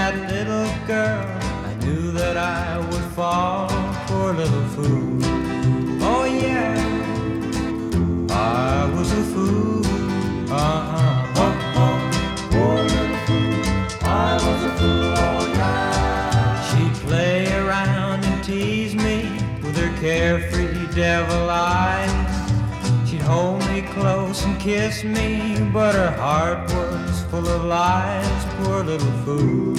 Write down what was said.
that little girl, I knew that I would fall, poor little fool. Oh yeah, I was a fool. Oh, oh, poor little fool, I was a fool, oh yeah. She'd play around and tease me with her carefree devil eyes. She'd hold me close and kiss me, but her heart was full of lies, poor little fool.